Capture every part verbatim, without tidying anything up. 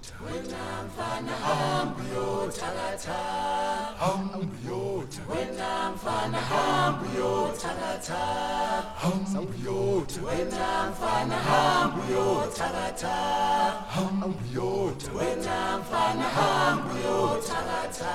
wena mfana hamba uyothalatha, hamba uyotha, wena mfana hamba uyothalatha, hamba uyotha, wena mfana hamba uyothalatha, hamba uyotha, wena mfana hamba uyothalatha.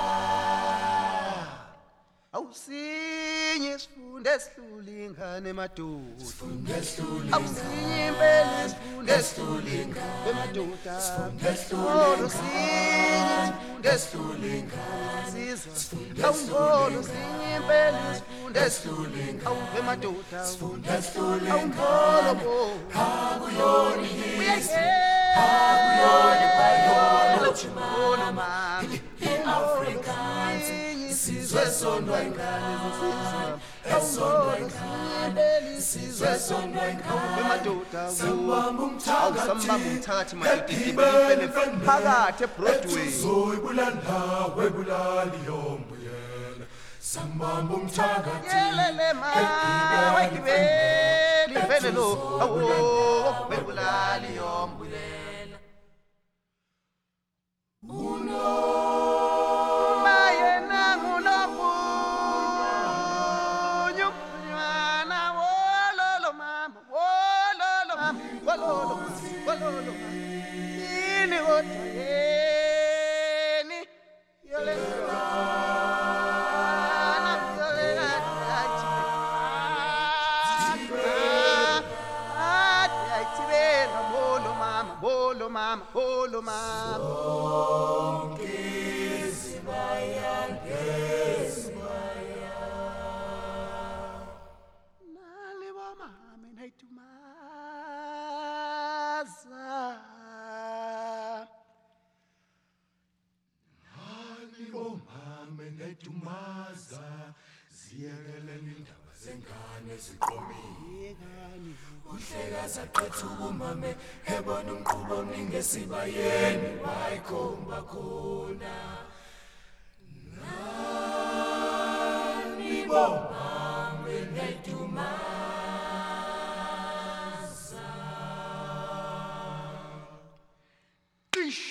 Awusinye isifunde esihlula ingane emadoda, Sifunde esihlula awusinye impela isifunde esihlula ingane emadoda, Sifunde esihlula awusinye isifunde esihlula ingane sizwa, awungolo sinye impela isifunde esihlula ingane emadoda, Sifunde esihlula awungolo bo, akuyona akuyona biology mama, i-Afrikaans isizwe esondwa ingane zesizwe esondwa ingane isizwe esondwa ingane emadoda sambamba umthakathi sambamba umthakathi madodifene phakathi eBroadway uzoyibulala webulali yombuyela sambamba umthakathi yelele ma wegibeli vele lo awo webulali yombulela uno mayena ngunompunyu nyana wololo mama wololo mama wololo wololo ini otayeni yolela Bolo mama, bolo mama. Sonke sibaya ngesibaya. Nalibo mama nayitumaza. Nalibo mama nayitumaza. Ziyekeleni indaba zengane ziqomile. Uhleka saqetha ubumame hebona umqhubo omningi esibayeni wayikhomba khona nani bomame nayitumaza Ish.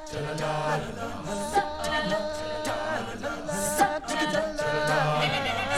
La la la la la la la la la la la la la la la